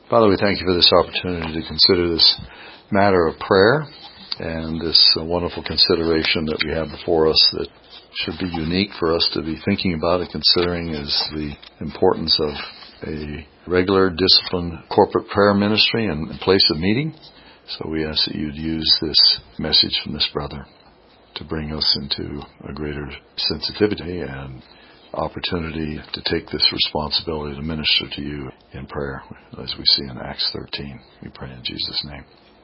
Father, we thank you for this opportunity to consider this matter of prayer and this wonderful consideration that we have before us that should be unique for us to be thinking about and considering is the importance of a regular, disciplined corporate prayer ministry and place of meeting. So we ask that you'd use this message from this brother to bring us into a greater sensitivity and opportunity to take this responsibility to minister to you in prayer, as we see in Acts 13. We pray in Jesus' name.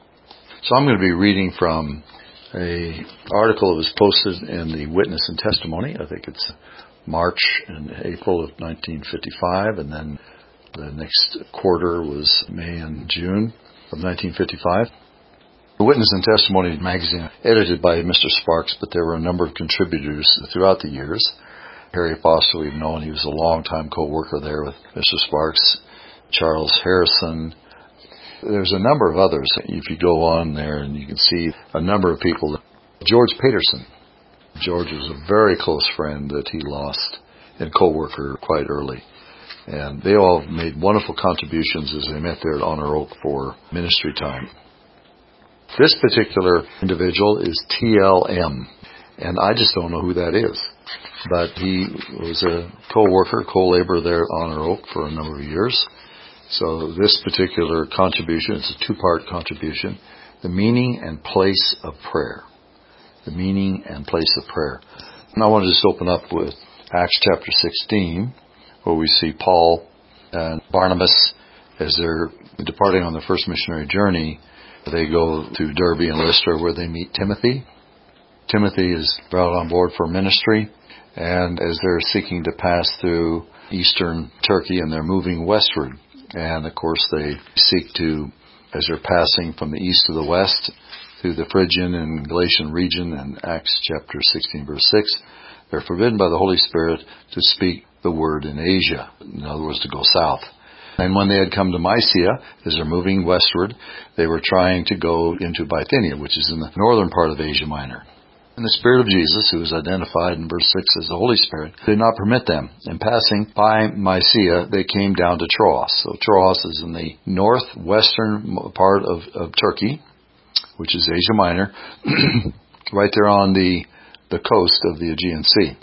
So I'm going to be reading from an article that was posted in the Witness and Testimony. I think it's March and April of 1955, and then the next quarter was May and June of 1955. The Witness and Testimony magazine, edited by Mr. Sparks, but there were a number of contributors throughout the years. Harry Foster, we've known, he was a long-time co-worker there with Mr. Sparks. Charles Harrison. There's a number of others. If you go on there and you can see a number of people. George Peterson. George was a very close friend that he lost and co-worker quite early. And they all made wonderful contributions as they met there at Honor Oak for ministry time. This particular individual is TLM, and I just don't know who that is. But he was a co-worker, co-laborer there at Honor Oak for a number of years. So this particular contribution, it's a two-part contribution, the meaning and place of prayer. The meaning and place of prayer. And I want to just open up with Acts chapter 16, where we see Paul and Barnabas as they're departing on their first missionary journey. They go to Derbe and Lystra where they meet Timothy. Timothy is brought on board for ministry. And as they're seeking to pass through eastern Turkey and they're moving westward. And of course they seek to, as they're passing from the east to the west through the Phrygian and Galatian region in Acts chapter 16 verse 6, they're forbidden by the Holy Spirit to speak the word in Asia. In other words, to go south. And when they had come to Mysia, as they're moving westward, they were trying to go into Bithynia, which is in the northern part of Asia Minor. And the Spirit of Jesus, who is identified in verse 6 as the Holy Spirit, did not permit them. In passing by Mysia, they came down to Troas. So Troas is in the northwestern part of Turkey, which is Asia Minor, right there on the coast of the Aegean Sea.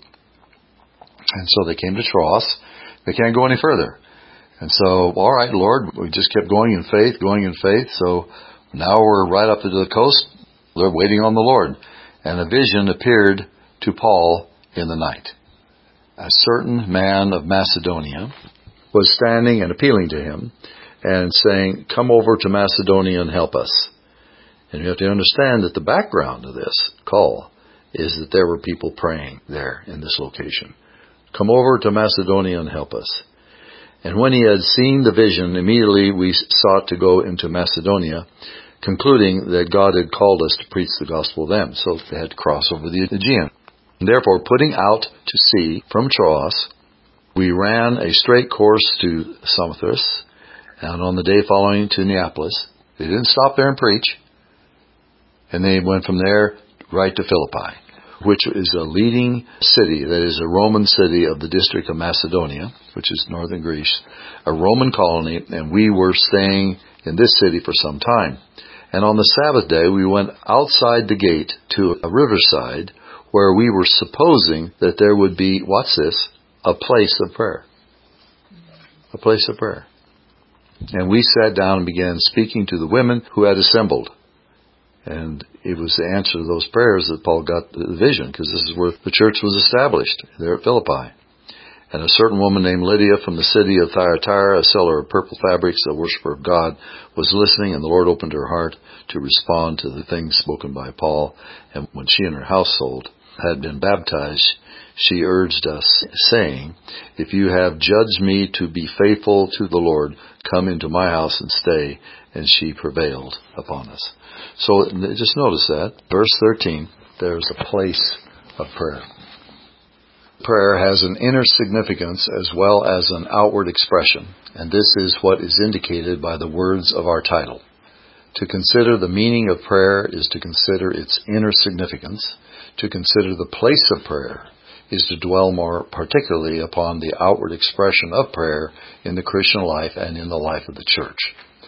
And so they came to Troas. They can't go any further. And so, all right, Lord, we just kept going in faith. So now we're right up to the coast. They're waiting on the Lord. And a vision appeared to Paul in the night. A certain man of Macedonia was standing and appealing to him and saying, "Come over to Macedonia and help us." And you have to understand that the background of this call is that there were people praying there in this location. Come over to Macedonia and help us. And when he had seen the vision, immediately we sought to go into Macedonia, concluding that God had called us to preach the gospel to them. So they had to cross over the Aegean. And therefore, putting out to sea from Troas, we ran a straight course to Samothrace, and on the day following to Neapolis. They didn't stop there and preach. And they went from there right to Philippi, which is a leading city, that is a Roman city of the district of Macedonia, which is northern Greece, a Roman colony, and we were staying in this city for some time. And on the Sabbath day, we went outside the gate to a riverside where we were supposing that there would be, what's this? A place of prayer. A place of prayer. And we sat down and began speaking to the women who had assembled. And it was the answer to those prayers that Paul got the vision, because this is where the church was established, there at Philippi. And a certain woman named Lydia from the city of Thyatira, a seller of purple fabrics, a worshiper of God, was listening, and the Lord opened her heart to respond to the things spoken by Paul. And when she and her household had been baptized, she urged us, saying, "If you have judged me to be faithful to the Lord, come into my house and stay." And she prevailed upon us. So just notice that. Verse 13, there's a place of prayer. Prayer has an inner significance as well as an outward expression, and this is what is indicated by the words of our title. To consider the meaning of prayer is to consider its inner significance. To consider the place of prayer is to dwell more particularly upon the outward expression of prayer in the Christian life and in the life of the church.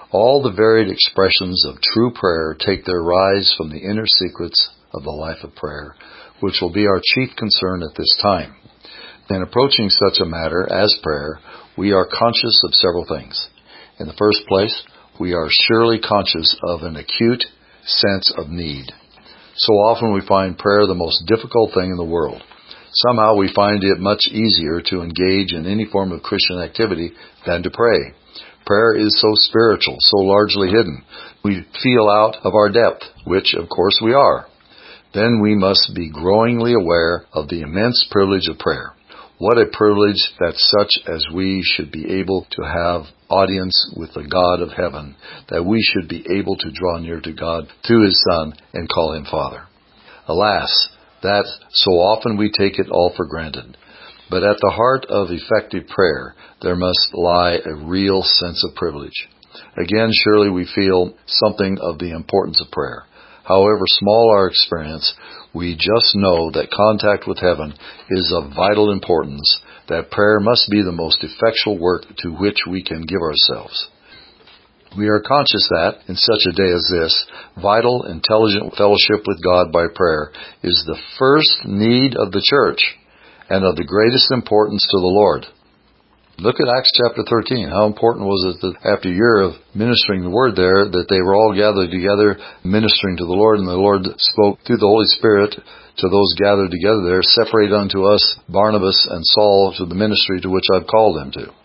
All the varied expressions of true prayer take their rise from the inner secrets of the life of prayer, which will be our chief concern at this time. In approaching such a matter as prayer, we are conscious of several things. In the first place, we are surely conscious of an acute sense of need. So often we find prayer the most difficult thing in the world. Somehow we find it much easier to engage in any form of Christian activity than to pray. Prayer is so spiritual, so largely hidden. We feel out of our depth, which of course we are. Then we must be growingly aware of the immense privilege of prayer. What a privilege that such as we should be able to have audience with the God of heaven, that we should be able to draw near to God through His Son and call Him Father. Alas, that so often we take it all for granted. But at the heart of effective prayer, there must lie a real sense of privilege. Again, surely we feel something of the importance of prayer. However small our experience, we just know that contact with heaven is of vital importance, that prayer must be the most effectual work to which we can give ourselves. We are conscious that, in such a day as this, vital, intelligent fellowship with God by prayer is the first need of the church and of the greatest importance to the Lord. Look at Acts chapter 13. How important was it that after a year of ministering the Word there, that they were all gathered together, ministering to the Lord, and the Lord spoke through the Holy Spirit to those gathered together there, separate unto us Barnabas and Saul to the ministry to which I've called them to.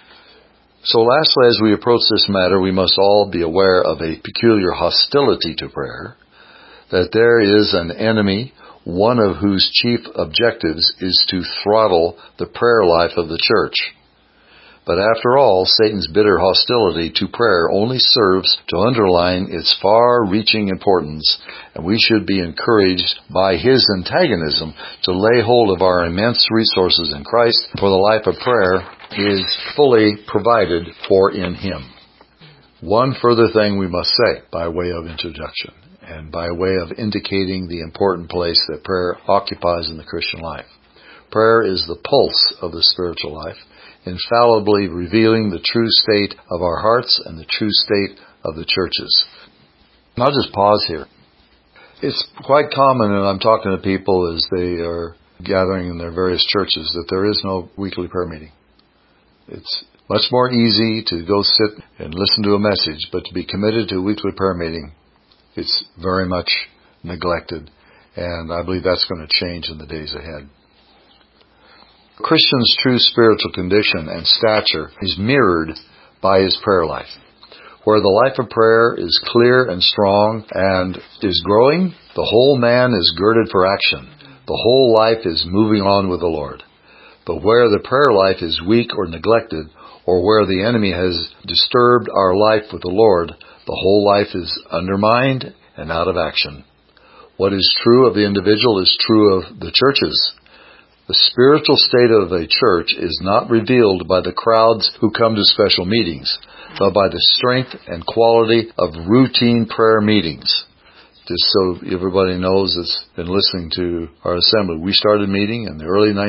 So lastly, as we approach this matter, we must all be aware of a peculiar hostility to prayer, that there is an enemy, one of whose chief objectives is to throttle the prayer life of the church. But after all, Satan's bitter hostility to prayer only serves to underline its far-reaching importance, and we should be encouraged by his antagonism to lay hold of our immense resources in Christ, for the life of prayer is fully provided for in Him. One further thing we must say by way of introduction, and by way of indicating the important place that prayer occupies in the Christian life. Prayer is the pulse of the spiritual life, infallibly revealing the true state of our hearts and the true state of the churches. I'll just pause here. It's quite common, and I'm talking to people as they are gathering in their various churches, that there is no weekly prayer meeting. It's much more easy to go sit and listen to a message, but to be committed to a weekly prayer meeting, it's very much neglected, and I believe that's going to change in the days ahead. A Christian's true spiritual condition and stature is mirrored by his prayer life. Where the life of prayer is clear and strong and is growing, the whole man is girded for action. The whole life is moving on with the Lord. But where the prayer life is weak or neglected, or where the enemy has disturbed our life with the Lord, the whole life is undermined and out of action. What is true of the individual is true of the churches. The spiritual state of a church is not revealed by the crowds who come to special meetings, but by the strength and quality of routine prayer meetings. Just so everybody knows that's been listening to our assembly, we started meeting in the early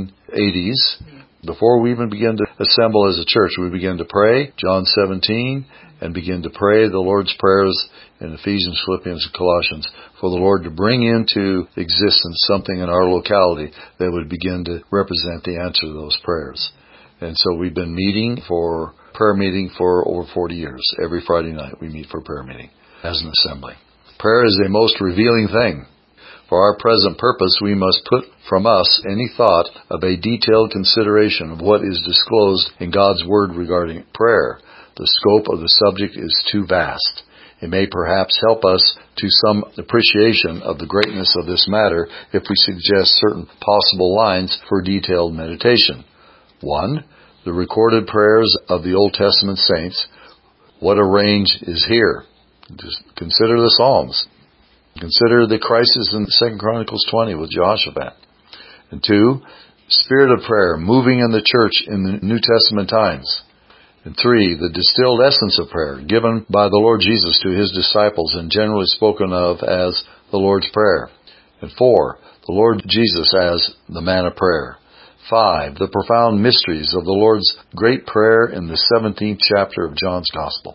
1980s. Before we even began to assemble as a church, we began to pray, John 17, and begin to pray the Lord's prayers in Ephesians, Philippians, and Colossians, for the Lord to bring into existence something in our locality that would begin to represent the answer to those prayers. And so we've been prayer meeting for over 40 years. Every Friday night we meet for prayer meeting as an assembly. Prayer is a most revealing thing. For our present purpose, we must put from us any thought of a detailed consideration of what is disclosed in God's Word regarding prayer. The scope of the subject is too vast. It may perhaps help us to some appreciation of the greatness of this matter if we suggest certain possible lines for detailed meditation. 1. The recorded prayers of the Old Testament saints. What a range is here. Just consider the Psalms. Consider the crisis in 2 Chronicles 20 with Jehoshaphat. And 2. Spirit of prayer moving in the church in the New Testament times. And 3, the distilled essence of prayer given by the Lord Jesus to His disciples and generally spoken of as the Lord's Prayer. And 4, the Lord Jesus as the man of prayer. 5, the profound mysteries of the Lord's great prayer in the 17th chapter of John's Gospel.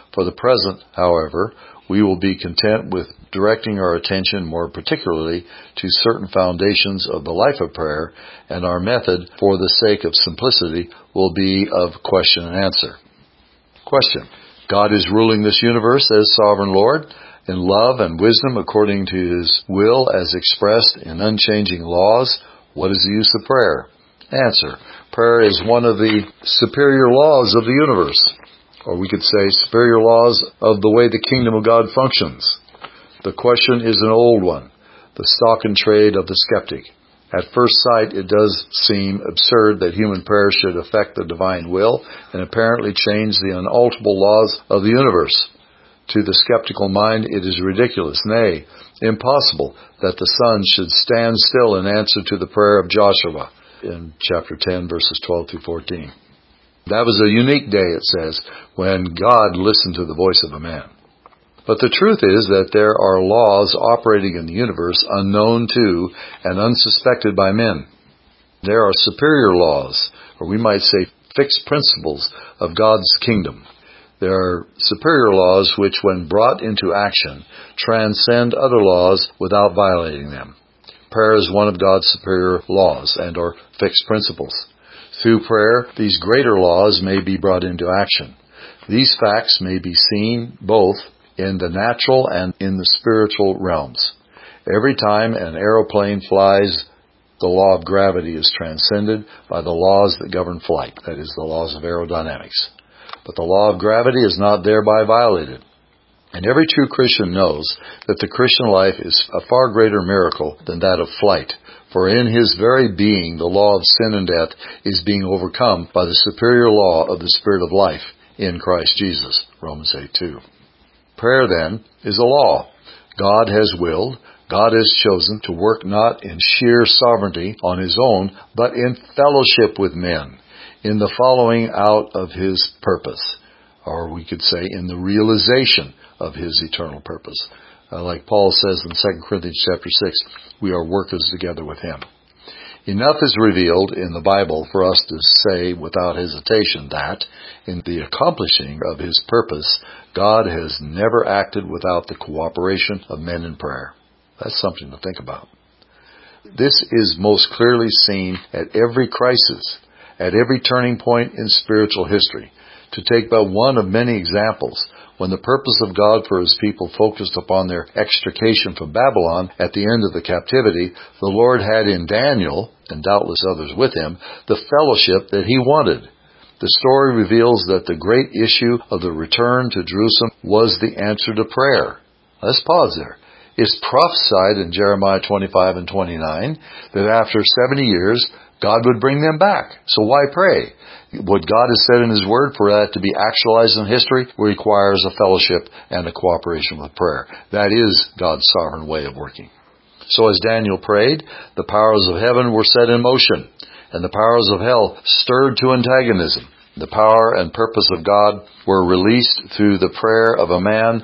For the present, however, we will be content with directing our attention more particularly to certain foundations of the life of prayer, and our method, for the sake of simplicity, will be of question and answer. Question. God is ruling this universe as sovereign Lord in love and wisdom according to His will as expressed in unchanging laws. What is the use of prayer? Answer. Prayer is one of the superior laws of the universe. Or we could say superior laws of the way the kingdom of God functions. The question is an old one, the stock and trade of the skeptic. At first sight, it does seem absurd that human prayer should affect the divine will and apparently change the unalterable laws of the universe. To the skeptical mind, it is ridiculous, nay, impossible, that the sun should stand still in answer to the prayer of Joshua in chapter 10, verses 12 through 14. That was a unique day, it says, when God listened to the voice of a man. But the truth is that there are laws operating in the universe unknown to and unsuspected by men. There are superior laws, or we might say fixed principles of God's kingdom. There are superior laws which, when brought into action, transcend other laws without violating them. Prayer is one of God's superior laws and or fixed principles. Through prayer, these greater laws may be brought into action. These facts may be seen both in the natural and in the spiritual realms. Every time an aeroplane flies, the law of gravity is transcended by the laws that govern flight, that is, the laws of aerodynamics. But the law of gravity is not thereby violated. And every true Christian knows that the Christian life is a far greater miracle than that of flight. For in his very being, the law of sin and death is being overcome by the superior law of the Spirit of life in Christ Jesus. Romans 8:2. Prayer, then, is a law. God has willed, God has chosen to work not in sheer sovereignty on His own, but in fellowship with men, in the following out of His purpose, or we could say in the realization of His eternal purpose. Like Paul says in 2 Corinthians chapter 6, we are workers together with Him. Enough is revealed in the Bible for us to say without hesitation that, in the accomplishing of His purpose, God has never acted without the cooperation of men in prayer. That's something to think about. This is most clearly seen at every crisis, at every turning point in spiritual history. To take but one of many examples, when the purpose of God for His people focused upon their extrication from Babylon at the end of the captivity, the Lord had in Daniel, and doubtless others with him, the fellowship that He wanted. The story reveals that the great issue of the return to Jerusalem was the answer to prayer. Let's pause there. It's prophesied in Jeremiah 25 and 29 that after 70 years, God would bring them back. So why pray? What God has said in His Word, for that to be actualized in history, requires a fellowship and a cooperation with prayer. That is God's sovereign way of working. So as Daniel prayed, the powers of heaven were set in motion, and the powers of hell stirred to antagonism. The power and purpose of God were released through the prayer of a man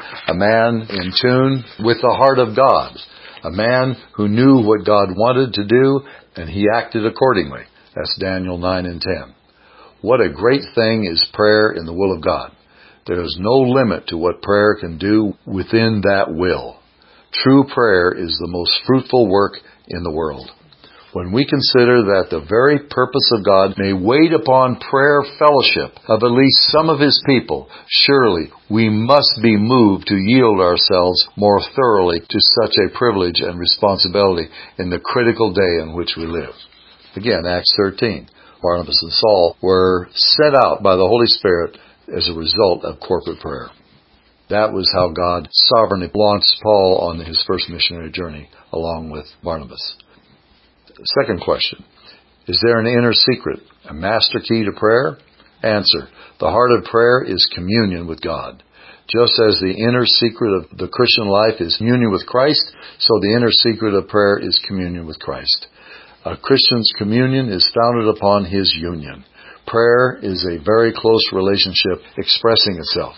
in tune with the heart of God, a man who knew what God wanted to do, and he acted accordingly. That's Daniel 9 and 10. What a great thing is prayer in the will of God. There is no limit to what prayer can do within that will. True prayer is the most fruitful work in the world. When we consider that the very purpose of God may wait upon prayer fellowship of at least some of His people, surely we must be moved to yield ourselves more thoroughly to such a privilege and responsibility in the critical day in which we live. Again, Acts 13. Barnabas and Saul were sent out by the Holy Spirit as a result of corporate prayer. That was how God sovereignly launched Paul on his first missionary journey, along with Barnabas. Second question, is there an inner secret, a master key to prayer? Answer, the heart of prayer is communion with God. Just as the inner secret of the Christian life is union with Christ, so the inner secret of prayer is communion with Christ. A Christian's communion is founded upon his union. Prayer is a very close relationship expressing itself.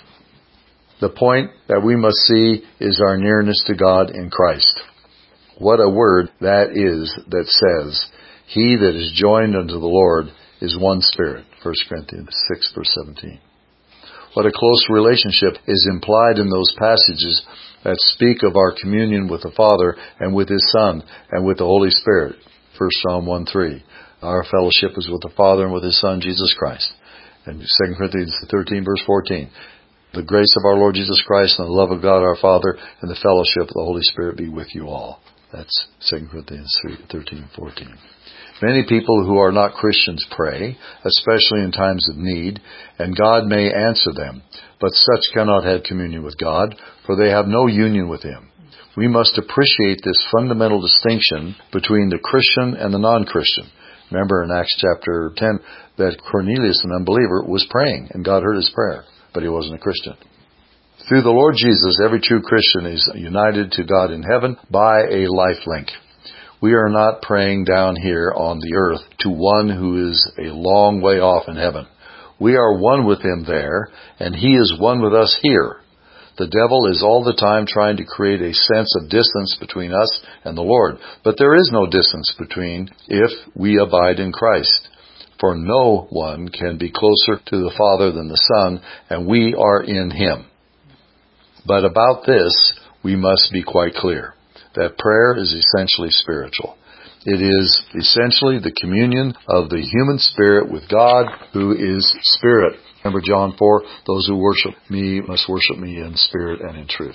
The point that we must see is our nearness to God in Christ. What a word that is that says, he that is joined unto the Lord is one spirit. 1 Corinthians 6, verse 17. What a close relationship is implied in those passages that speak of our communion with the Father and with His Son and with the Holy Spirit. 1 John 1:3. Our fellowship is with the Father and with His Son, Jesus Christ. And 2 Corinthians 13, verse 14. The grace of our Lord Jesus Christ and the love of God our Father and the fellowship of the Holy Spirit be with you all. That's 2 Corinthians 13, 14. Many people who are not Christians pray, especially in times of need, and God may answer them, but such cannot have communion with God, for they have no union with Him. We must appreciate this fundamental distinction between the Christian and the non-Christian. Remember in Acts chapter 10 that Cornelius, an unbeliever, was praying, and God heard his prayer, but he wasn't a Christian. Through the Lord Jesus, every true Christian is united to God in heaven by a life link. We are not praying down here on the earth to one who is a long way off in heaven. We are one with Him there, and He is one with us here. The devil is all the time trying to create a sense of distance between us and the Lord. But there is no distance between if we abide in Christ. For no one can be closer to the Father than the Son, and we are in Him. But about this, we must be quite clear, that prayer is essentially spiritual. It is essentially the communion of the human spirit with God, who is Spirit. Remember John 4, those who worship me must worship me in spirit and in truth.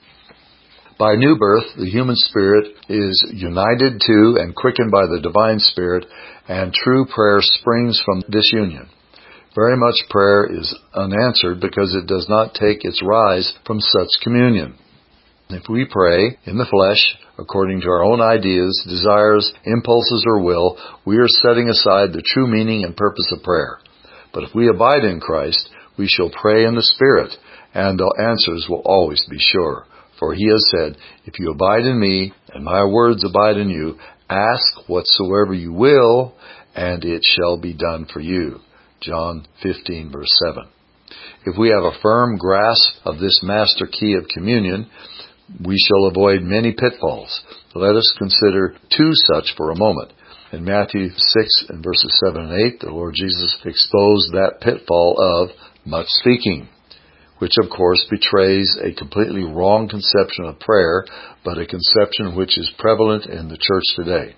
By new birth, the human spirit is united to and quickened by the divine Spirit, and true prayer springs from this union. Very much prayer is unanswered because it does not take its rise from such communion. If we pray in the flesh, according to our own ideas, desires, impulses, or will, we are setting aside the true meaning and purpose of prayer. But if we abide in Christ, we shall pray in the Spirit, and the answers will always be sure. For He has said, if you abide in me, and my words abide in you, ask whatsoever you will, and it shall be done for you. John 15, verse 7. If we have a firm grasp of this master key of communion, we shall avoid many pitfalls. Let us consider two such for a moment. In Matthew 6 and verses 7 and 8, the Lord Jesus exposed that pitfall of much speaking, which of course betrays a completely wrong conception of prayer, but a conception which is prevalent in the church today.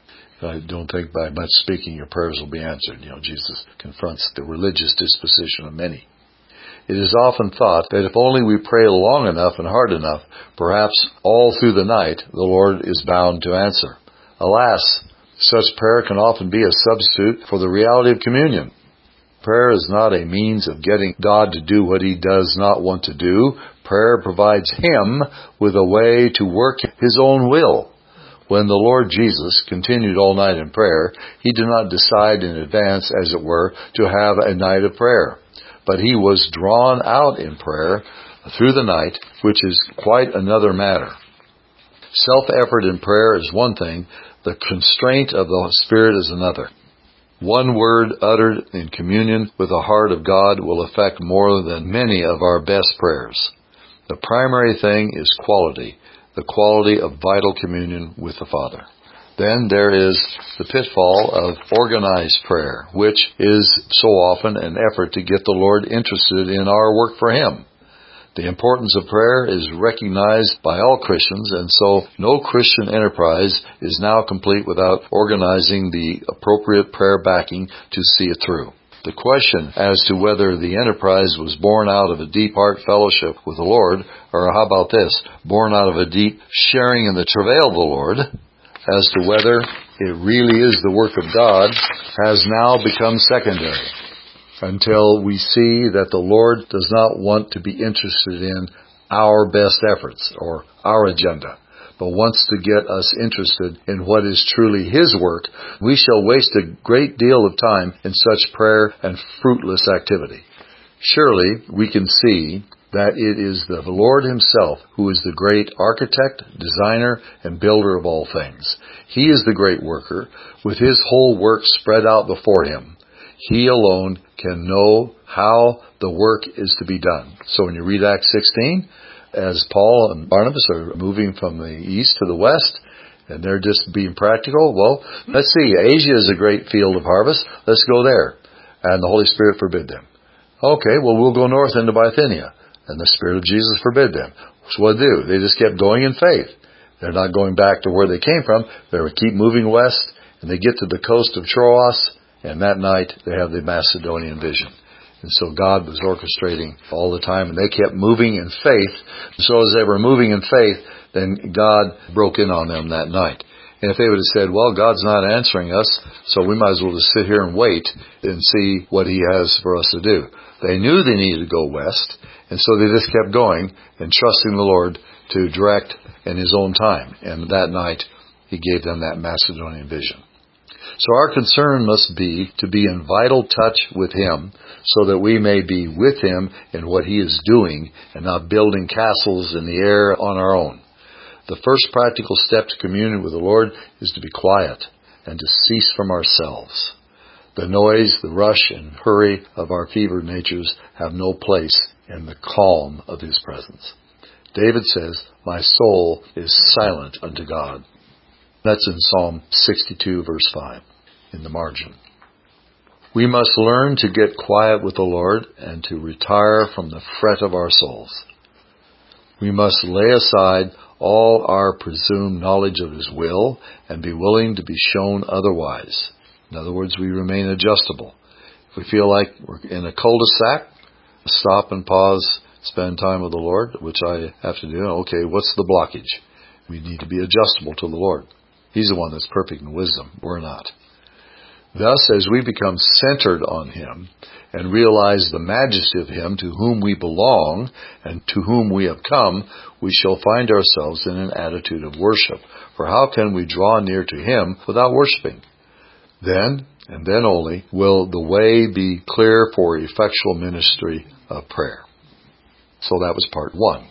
I don't think by much speaking your prayers will be answered. Jesus confronts the religious disposition of many. It is often thought that if only we pray long enough and hard enough, perhaps all through the night, the Lord is bound to answer. Alas, such prayer can often be a substitute for the reality of communion. Prayer is not a means of getting God to do what He does not want to do. Prayer provides Him with a way to work His own will. When the Lord Jesus continued all night in prayer, He did not decide in advance, as it were, to have a night of prayer. But He was drawn out in prayer through the night, which is quite another matter. Self-effort in prayer is one thing. The constraint of the Spirit is another. One word uttered in communion with the heart of God will affect more than many of our best prayers. The primary thing is quality, the quality of vital communion with the Father. Then there is the pitfall of organized prayer, which is so often an effort to get the Lord interested in our work for Him. The importance of prayer is recognized by all Christians, and so no Christian enterprise is now complete without organizing the appropriate prayer backing to see it through. The question as to whether the enterprise was born out of a deep heart fellowship with the Lord, or how about this, born out of a deep sharing in the travail of the Lord, as to whether it really is the work of God, has now become secondary, until we see that the Lord does not want to be interested in our best efforts or our agenda, but wants to get us interested in what is truly His work. We shall waste a great deal of time in such prayer and fruitless activity. Surely we can see that it is the Lord Himself who is the great architect, designer, and builder of all things. He is the great worker, with His whole work spread out before Him. He alone can know how the work is to be done. So when you read Acts 16, as Paul and Barnabas are moving from the east to the west, and they're just being practical, well, let's see, Asia is a great field of harvest. Let's go there. And the Holy Spirit forbid them. Okay, well, we'll go north into Bithynia. And the Spirit of Jesus forbid them. So what do? They just kept going in faith. They're not going back to where they came from. They would keep moving west, and they get to the coast of Troas, and that night they have the Macedonian vision. And so God was orchestrating all the time, and they kept moving in faith. So as they were moving in faith, then God broke in on them that night. And if they would have said, well, God's not answering us, so we might as well just sit here and wait and see what He has for us to do. They knew they needed to go west, and so they just kept going and trusting the Lord to direct in His own time. And that night, He gave them that Macedonian vision. So our concern must be to be in vital touch with Him so that we may be with Him in what He is doing and not building castles in the air on our own. The first practical step to communion with the Lord is to be quiet and to cease from ourselves. The noise, the rush and hurry of our fevered natures have no place in the calm of His presence. David says, my soul is silent unto God. That's in Psalm 62, verse 5, in the margin. We must learn to get quiet with the Lord and to retire from the fret of our souls. We must lay aside all our presumed knowledge of His will and be willing to be shown otherwise. In other words, we remain adjustable. If we feel like we're in a cul-de-sac, stop and pause, spend time with the Lord, which I have to do. Okay, what's the blockage? We need to be adjustable to the Lord. He's the one that's perfect in wisdom. We're not. Thus, as we become centered on Him and realize the majesty of Him to whom we belong and to whom we have come, we shall find ourselves in an attitude of worship. For how can we draw near to Him without worshiping? Then, and then only, will the way be clear for effectual ministry of prayer. So that was part 1.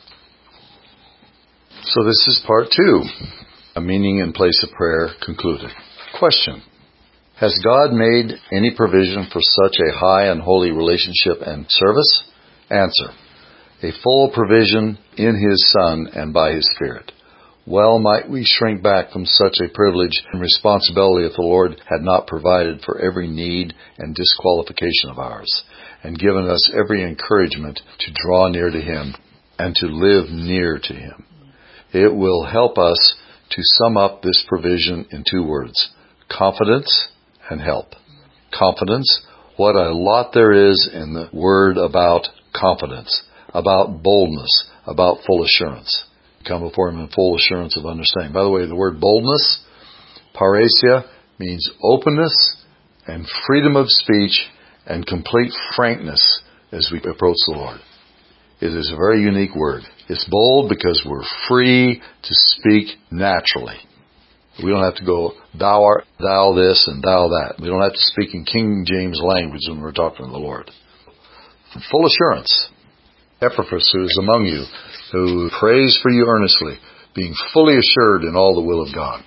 So this is part 2. A meaning and place of prayer concluded. Question. Has God made any provision for such a high and holy relationship and service? Answer. A full provision in His Son and by His Spirit. Well might we shrink back from such a privilege and responsibility if the Lord had not provided for every need and disqualification of ours, and given us every encouragement to draw near to Him and to live near to Him. It will help us to sum up this provision in 2 words, confidence and help. Confidence, what a lot there is in the word about confidence, about boldness, about full assurance. Come before Him in full assurance of understanding. By the way, the word boldness, parrhesia, means openness and freedom of speech and complete frankness as we approach the Lord. It is a very unique word. It's bold because we're free to speak naturally. We don't have to go, thou art, thou this, and thou that. We don't have to speak in King James language when we're talking to the Lord. Full assurance. Epaphras, who is among you, who prays for you earnestly, being fully assured in all the will of God.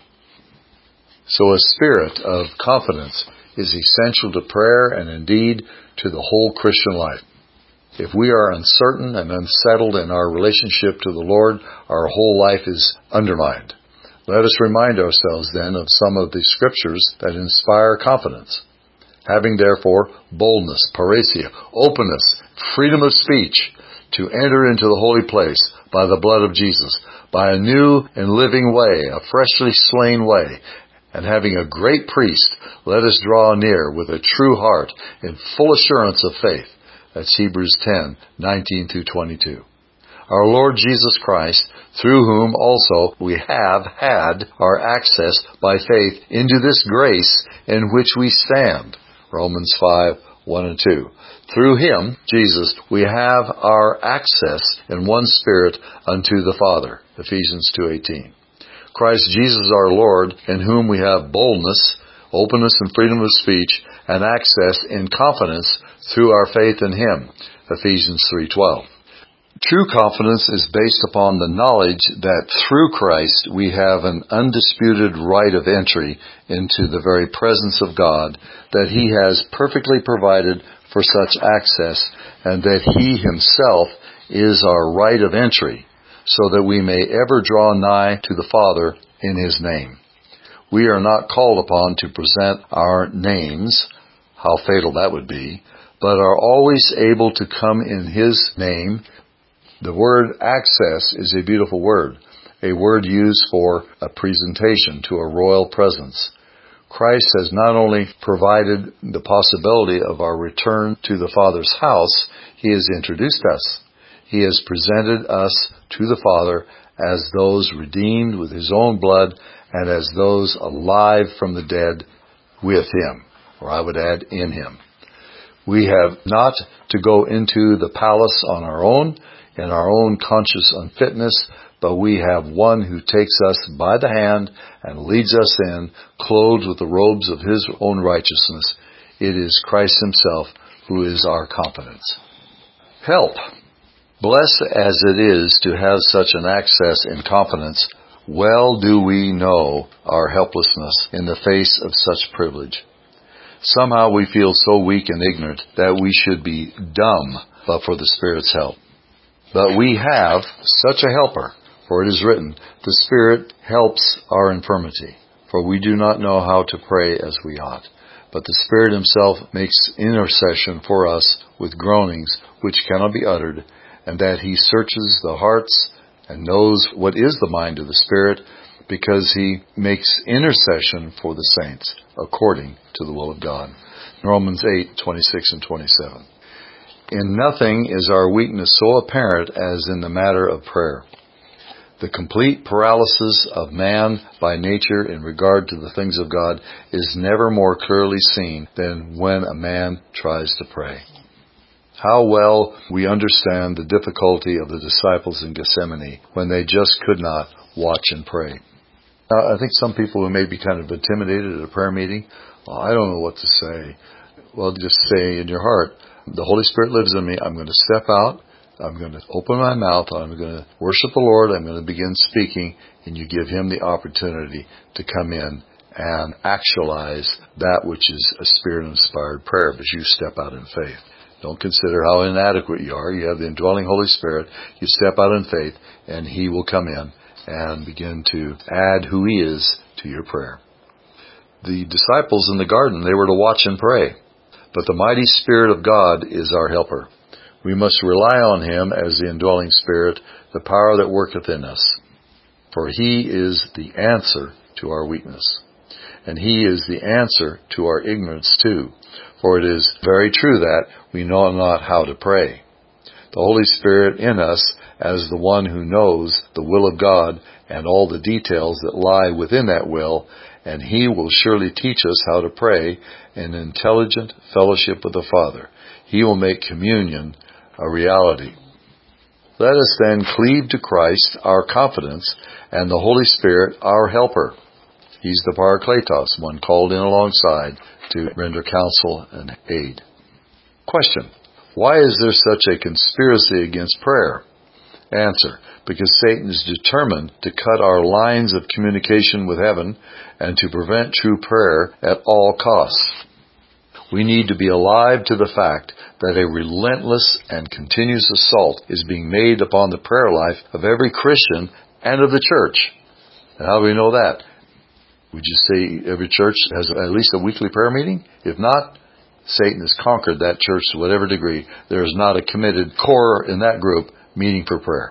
So a spirit of confidence is essential to prayer and indeed to the whole Christian life. If we are uncertain and unsettled in our relationship to the Lord, our whole life is undermined. Let us remind ourselves then of some of the scriptures that inspire confidence. Having therefore boldness, parrhesia, openness, freedom of speech, to enter into the holy place by the blood of Jesus, by a new and living way, a freshly slain way, and having a great priest, let us draw near with a true heart in full assurance of faith. That's Hebrews 10:19-22. Our Lord Jesus Christ, through whom also we have had our access by faith into this grace in which we stand. Romans 5:1-2. Through Him, Jesus, we have our access in one Spirit unto the Father. Ephesians 2:18. Christ Jesus our Lord, in whom we have boldness, openness and freedom of speech, and access in confidence through our faith in Him. Ephesians 3:12. True confidence is based upon the knowledge that through Christ we have an undisputed right of entry into the very presence of God, that He has perfectly provided for such access, and that He Himself is our right of entry, so that we may ever draw nigh to the Father in His name. We are not called upon to present our names, how fatal that would be, but are always able to come in His name. The word access is a beautiful word, a word used for a presentation to a royal presence. Christ has not only provided the possibility of our return to the Father's house, He has introduced us. He has presented us to the Father as those redeemed with His own blood and as those alive from the dead with Him, or I would add, in Him. We have not to go into the palace on our own, in our own conscious unfitness, but we have one who takes us by the hand and leads us in, clothed with the robes of His own righteousness. It is Christ Himself who is our confidence. Help. Blessed as it is to have such an access and confidence, well do we know our helplessness in the face of such privilege. Somehow we feel so weak and ignorant that we should be dumb but for the Spirit's help. But we have such a helper, for it is written, the Spirit helps our infirmity, for we do not know how to pray as we ought. But the Spirit Himself makes intercession for us with groanings which cannot be uttered, and that He searches the hearts and knows what is the mind of the Spirit, because He makes intercession for the saints, according to the will of God. Romans 8:26 and 27. In nothing is our weakness so apparent as in the matter of prayer. The complete paralysis of man by nature in regard to the things of God is never more clearly seen than when a man tries to pray. How well we understand the difficulty of the disciples in Gethsemane when they just could not watch and pray. Now, I think some people who may be kind of intimidated at a prayer meeting, I don't know what to say. Well, just say in your heart, the Holy Spirit lives in me. I'm going to step out. I'm going to open my mouth. I'm going to worship the Lord. I'm going to begin speaking, and you give Him the opportunity to come in and actualize that which is a Spirit-inspired prayer as you step out in faith. Don't consider how inadequate you are. You have the indwelling Holy Spirit. You step out in faith, and He will come in and begin to add who He is to your prayer. The disciples in the garden, they were to watch and pray. But the mighty Spirit of God is our helper. We must rely on Him as the indwelling Spirit, the power that worketh in us. For He is the answer to our weakness. And He is the answer to our ignorance too. For it is very true that we know not how to pray. The Holy Spirit in us, as the one who knows the will of God and all the details that lie within that will, and He will surely teach us how to pray in intelligent fellowship with the Father. He will make communion a reality. Let us then cleave to Christ, our confidence, and the Holy Spirit, our helper. He's the Parakletos, one called in alongside to render counsel and aid. Question: why is there such a conspiracy against prayer? Answer: because Satan is determined to cut our lines of communication with heaven and to prevent true prayer at all costs. We need to be alive to the fact that a relentless and continuous assault is being made upon the prayer life of every Christian and of the church. And how do we know that? Would you say every church has at least a weekly prayer meeting? If not, Satan has conquered that church to whatever degree. There is not a committed core in that group meeting for prayer.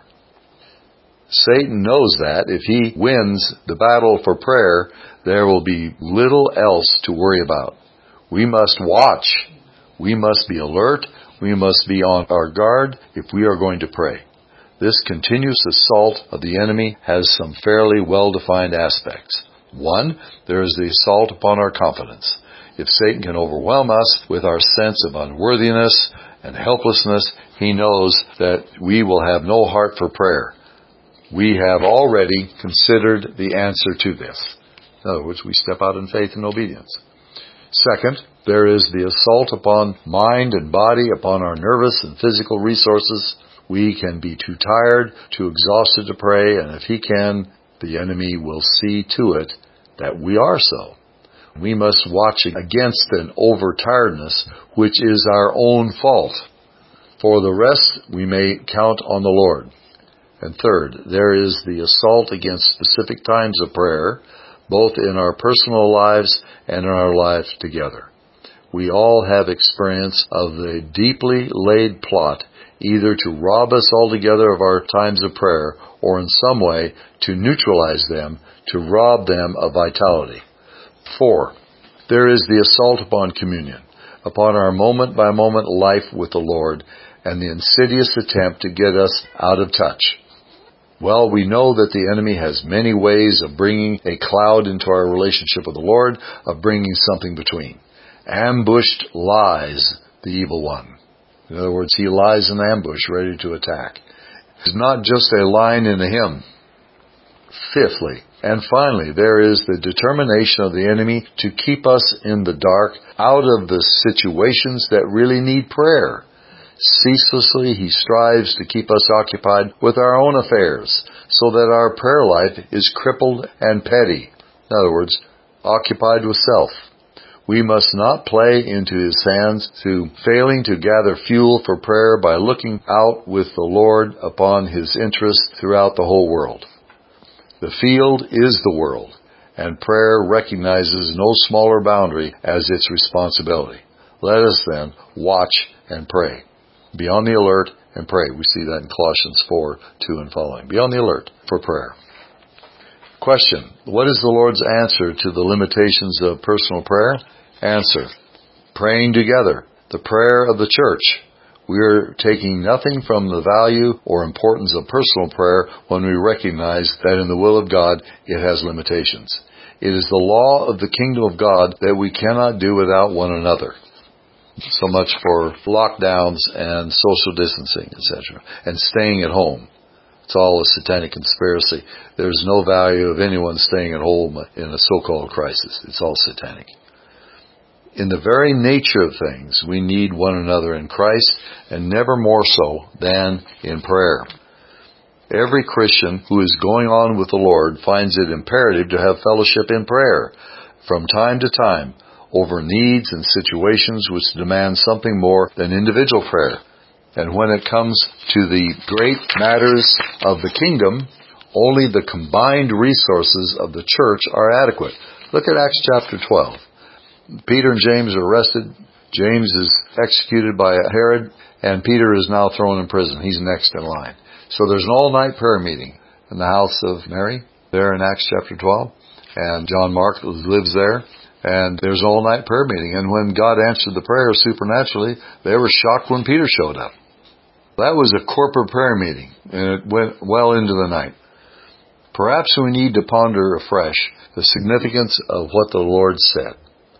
Satan knows that if he wins the battle for prayer, there will be little else to worry about. We must watch. We must be alert. We must be on our guard if we are going to pray. This continuous assault of the enemy has some fairly well-defined aspects. One, there is the assault upon our confidence. If Satan can overwhelm us with our sense of unworthiness and helplessness, he knows that we will have no heart for prayer. We have already considered the answer to this. In other words, we step out in faith and obedience. Second, there is the assault upon mind and body, upon our nervous and physical resources. We can be too tired, too exhausted to pray, and if he can, the enemy will see to it that we are so. We must watch against an overtiredness, which is our own fault. For the rest, we may count on the Lord. And third, there is the assault against specific times of prayer, both in our personal lives and in our lives together. We all have experience of the deeply laid plot, either to rob us altogether of our times of prayer, or in some way to neutralize them, to rob them of vitality. 4. There is the assault upon communion, upon our moment-by-moment life with the Lord, and the insidious attempt to get us out of touch. Well, we know that the enemy has many ways of bringing a cloud into our relationship with the Lord, of bringing something between. Ambushed lies the evil one. In other words, he lies in ambush, ready to attack. It's not just a line in a hymn. 5thly, and finally, there is the determination of the enemy to keep us in the dark, out of the situations that really need prayer. Ceaselessly, he strives to keep us occupied with our own affairs, so that our prayer life is crippled and petty. In other words, occupied with self. We must not play into his hands through failing to gather fuel for prayer by looking out with the Lord upon his interest throughout the whole world. The field is the world, and prayer recognizes no smaller boundary as its responsibility. Let us then watch and pray. Be on the alert and pray. We see that in Colossians 4:2 and following. Be on the alert for prayer. Question: what is the Lord's answer to the limitations of personal prayer? Answer: praying together, the prayer of the church. We are taking nothing from the value or importance of personal prayer when we recognize that in the will of God it has limitations. It is the law of the kingdom of God that we cannot do without one another. So much for lockdowns and social distancing, etc., and staying at home. It's all a satanic conspiracy. There's no value of anyone staying at home in a so-called crisis. It's all satanic. In the very nature of things, we need one another in Christ, and never more so than in prayer. Every Christian who is going on with the Lord finds it imperative to have fellowship in prayer from time to time over needs and situations which demand something more than individual prayer. And when it comes to the great matters of the kingdom, only the combined resources of the church are adequate. Look at Acts chapter 12. Peter and James are arrested. James is executed by Herod, and Peter is now thrown in prison. He's next in line. So there's an all-night prayer meeting in the house of Mary, there in Acts chapter 12. And John Mark lives there. And there's an all-night prayer meeting. And when God answered the prayer supernaturally, they were shocked when Peter showed up. That was a corporate prayer meeting, and it went well into the night. Perhaps we need to ponder afresh the significance of what the Lord said.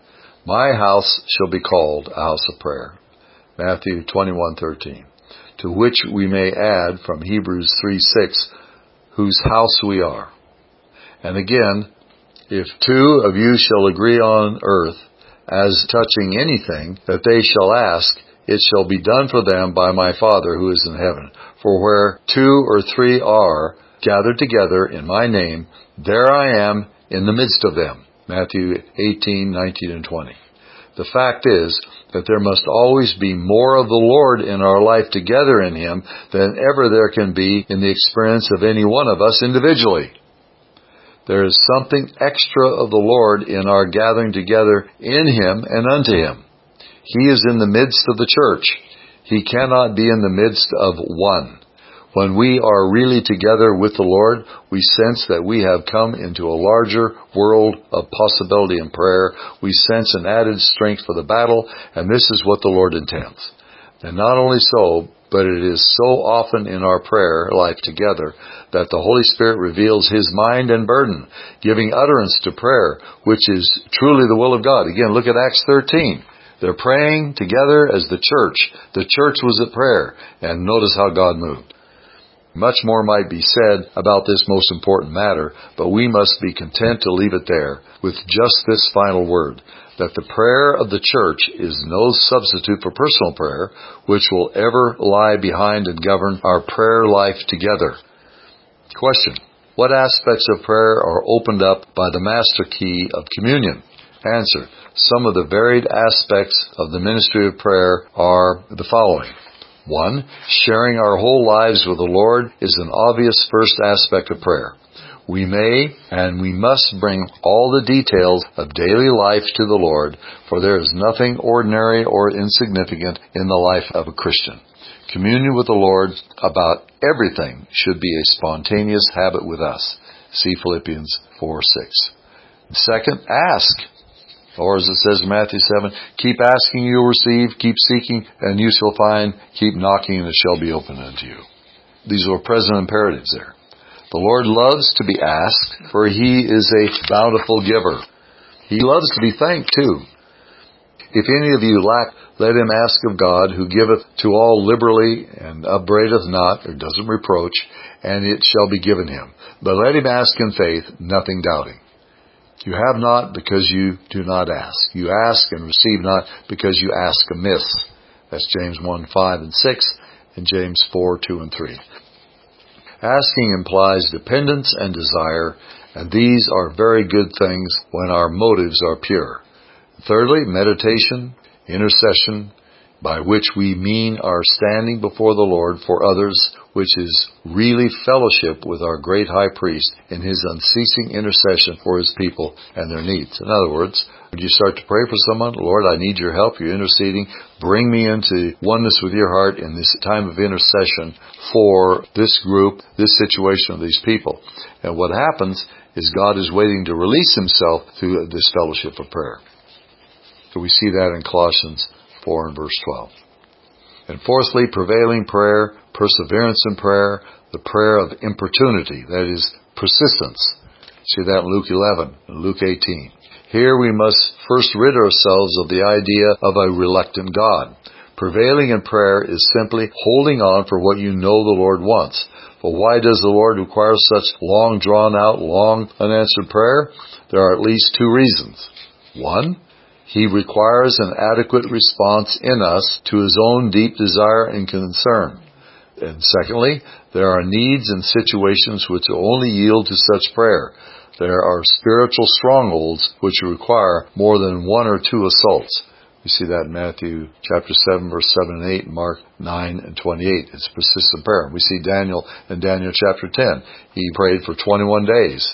My house shall be called a house of prayer. Matthew 21:13. To which we may add from Hebrews 3:6, whose house we are. And again, if 2 of you shall agree on earth as touching anything that they shall ask, it shall be done for them by my Father who is in heaven. For where 2 or 3 are gathered together in my name, there I am in the midst of them. Matthew 18:19 and 20. The fact is that there must always be more of the Lord in our life together in Him than ever there can be in the experience of any one of us individually. There is something extra of the Lord in our gathering together in Him and unto Him. He is in the midst of the church. He cannot be in the midst of one. When we are really together with the Lord, we sense that we have come into a larger world of possibility in prayer. We sense an added strength for the battle, and this is what the Lord intends. And not only so, but it is so often in our prayer life together that the Holy Spirit reveals His mind and burden, giving utterance to prayer, which is truly the will of God. Again, look at Acts 13. They're praying together as the church. The church was at prayer, and notice how God moved. Much more might be said about this most important matter, but we must be content to leave it there with just this final word, that the prayer of the church is no substitute for personal prayer, which will ever lie behind and govern our prayer life together. Question: what aspects of prayer are opened up by the master key of communion? Answer: some of the varied aspects of the ministry of prayer are the following. 1. Sharing our whole lives with the Lord is an obvious first aspect of prayer. We may and we must bring all the details of daily life to the Lord, for there is nothing ordinary or insignificant in the life of a Christian. Communion with the Lord about everything should be a spontaneous habit with us. See Philippians 4:6. Second, ask. Or as it says in Matthew 7, keep asking, you'll receive, keep seeking, and you shall find, keep knocking, and it shall be opened unto you. These are present imperatives there. The Lord loves to be asked, for He is a bountiful giver. He loves to be thanked too. If any of you lack, let him ask of God, who giveth to all liberally, and upbraideth not, or doesn't reproach, and it shall be given him. But let him ask in faith, nothing doubting. You have not because you do not ask. You ask and receive not because you ask amiss. That's James 1:5 and 6, and James 4:2 and 3. Asking implies dependence and desire, and these are very good things when our motives are pure. Thirdly, meditation, intercession, by which we mean our standing before the Lord for others, which is really fellowship with our great high priest in his unceasing intercession for his people and their needs. In other words, when you start to pray for someone, Lord, I need your help, you're interceding, bring me into oneness with your heart in this time of intercession for this group, this situation of these people. And what happens is God is waiting to release himself through this fellowship of prayer. So we see that in Colossians 4 and verse 12. And fourthly, prevailing prayer, perseverance in prayer, the prayer of importunity, that is, persistence. See that in Luke 11 and Luke 18. Here we must first rid ourselves of the idea of a reluctant God. Prevailing in prayer is simply holding on for what you know the Lord wants. But why does the Lord require such long drawn out, long unanswered prayer? There are at least two reasons. One, He requires an adequate response in us to His own deep desire and concern. And secondly, there are needs and situations which will only yield to such prayer. There are spiritual strongholds which require more than one or two assaults. We see that in Matthew chapter 7, verse 7 and 8, and Mark 9 and 28. It's persistent prayer. We see Daniel in Daniel chapter 10. He prayed for 21 days.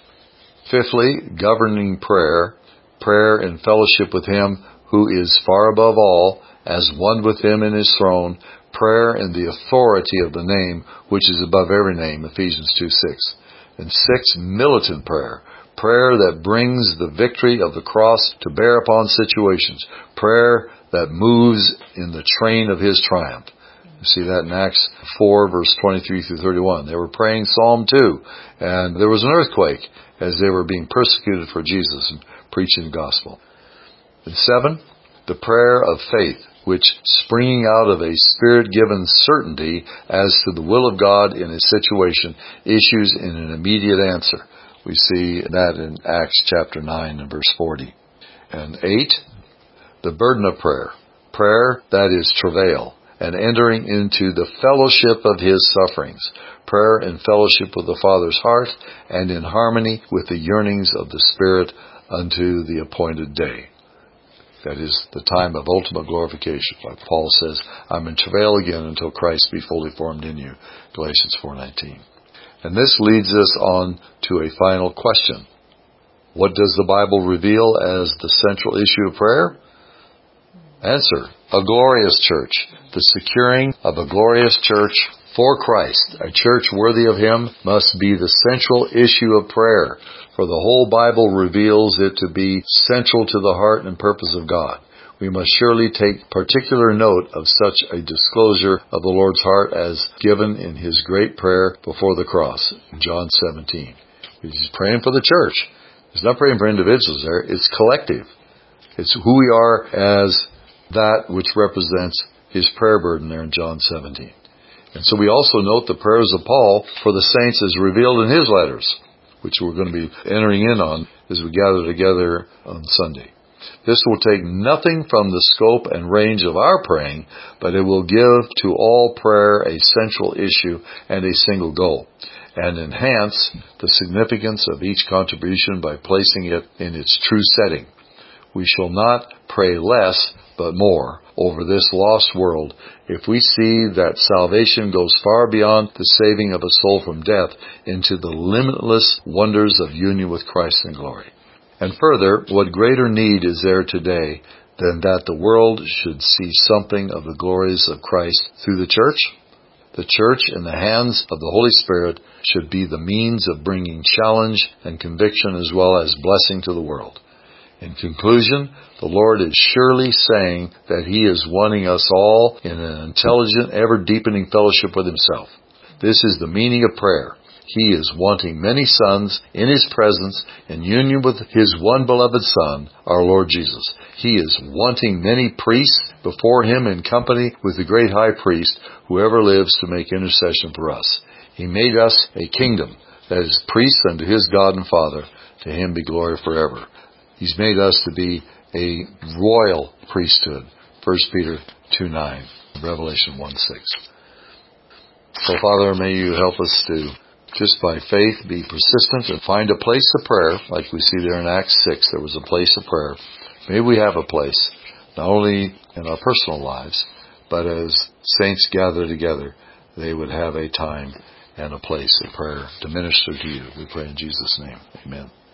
Fifthly, governing prayer. Prayer in fellowship with Him who is far above all, as one with Him in His throne. Prayer in the authority of the name which is above every name, Ephesians 2:6. And 6, militant prayer. Prayer that brings the victory of the cross to bear upon situations. Prayer that moves in the train of His triumph. You see that in Acts 4, verse 23 through 31. They were praying Psalm 2, and there was an earthquake as they were being persecuted for Jesus and preaching the gospel. And 7, the prayer of faith, which, springing out of a Spirit-given certainty as to the will of God in a situation, issues in an immediate answer. We see that in Acts chapter 9 and verse 40. And 8, the burden of prayer. Prayer that is travail, and entering into the fellowship of His sufferings. Prayer in fellowship with the Father's heart, and in harmony with the yearnings of the Spirit unto the appointed day. That is the time of ultimate glorification. Like Paul says, I'm in travail again until Christ be fully formed in you. Galatians 4:19. And this leads us on to a final question. What does the Bible reveal as the central issue of prayer? Answer, a glorious church. The securing of a glorious church for Christ. A church worthy of Him must be the central issue of prayer, for the whole Bible reveals it to be central to the heart and purpose of God. We must surely take particular note of such a disclosure of the Lord's heart as given in His great prayer before the cross, in John 17. He's praying for the church. He's not praying for individuals there. It's collective. It's who we are as that which represents His prayer burden there in John 17. And so we also note the prayers of Paul for the saints as revealed in his letters, which we're going to be entering in on as we gather together on Sunday. This will take nothing from the scope and range of our praying, but it will give to all prayer a central issue and a single goal, and enhance the significance of each contribution by placing it in its true setting. we shall not pray less, but more, over this lost world, if we see that salvation goes far beyond the saving of a soul from death into the limitless wonders of union with Christ in glory. And further, what greater need is there today than that the world should see something of the glories of Christ through the church? The church, in the hands of the Holy Spirit, should be the means of bringing challenge and conviction as well as blessing to the world. In conclusion, the Lord is surely saying that He is wanting us all in an intelligent, ever-deepening fellowship with Himself. This is the meaning of prayer. He is wanting many sons in His presence in union with His one beloved Son, our Lord Jesus. He is wanting many priests before Him in company with the great high priest, whoever lives to make intercession for us. He made us a kingdom, that is, priests unto His God and Father. To Him be glory forever. He's made us to be a royal priesthood. 1 Peter 2:9, Revelation 1:6. So, Father, may You help us to, just by faith, be persistent and find a place of prayer, like we see there in Acts 6. There was a place of prayer. May we have a place, not only in our personal lives, but as saints gather together, they would have a time and a place of prayer to minister to You. We pray in Jesus' name. Amen.